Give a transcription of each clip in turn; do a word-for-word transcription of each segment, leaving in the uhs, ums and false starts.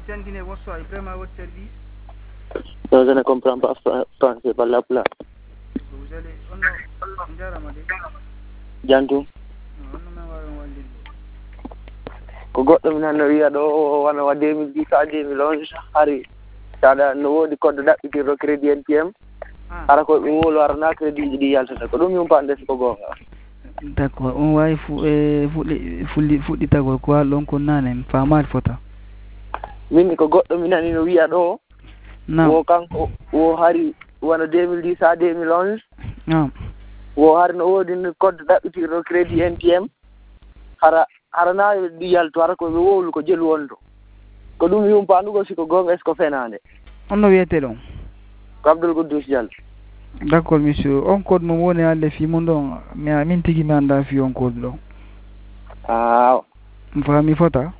Sentine bonsoir, Ibrahim à votre service. Non, je ne comprends pas français par la plat. Vous allez, on a, on dirait Ramadi. Jantu. On a un wallet. Ko goɗɗo mi nanno wiya ɗo wona wa deux mille dix à deux mille onze hari saɗa no woodi code ɗaɓɓitirɗo crédit N P M hara koye ɓe wolo arana crédit ji ɗi yaltata ko ɗum yumpande ko goonga. D' accord on wawi fuɗɗi fulli fuɗɗitagol ko halɗon ko nane mi famani fota. Min ko goɗɗo mi nani no wiya ɗo wo kanko wo hari wona deux mille dix à deux mille onze wo hari no woodi code ɗaɓɓitirɗo crédit N P M hara hara na ɗi yalto hara koɓe wowlu ko jelu wonto ko ɗum yumpandugo siko gonga est ce que fenande on no wiyete ɗon ko Abdoul Goudous Diallo. D' accord monsieur on code mo woni hande fimum ɗon min tigui mi anda fi on code ɗo. aw mi fami fota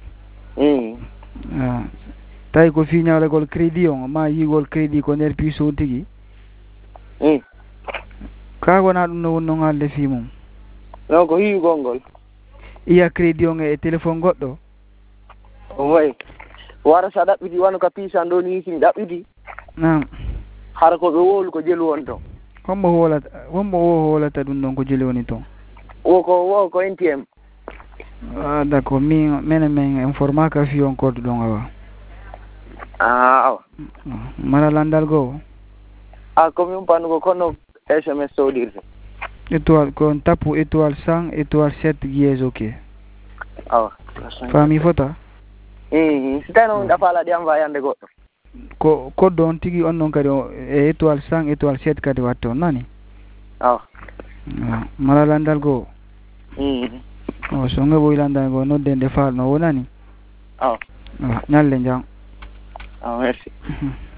tawi ko fi ñawlegol crédit on ma yigol crédit ko nder puce on tigui ka wona ɗum no woni noon haalde fi mum non ko yigol ngol iya crédit on e téléphone goɗɗo way wara sa ɗaɓɓiti wano ka piisan ɗo ni simi ɗaɓɓiti nam hara koɓe wowlu ko jelu won ton hombo hoolata hombo wo hoolata ɗum ɗon ko jeli woni toon wo ko wo ko N P M. ah d' accord min minen min informa ka fi on code ɗon awa awa mara landal goo a komi umpannugo kono S M S soɗirde étoile kon tappu étoile cent étoile sept guies ok awa fami fota si tawi noon ɗafala ɗi envoyé yande goɗɗo ko code on tigui on noon kadi e étoile cent étoile sept kadi watte on nani awa mara landal goo o so ngeɓoyi landal goo nodde nde falno wonani awa ñalle jam awa merci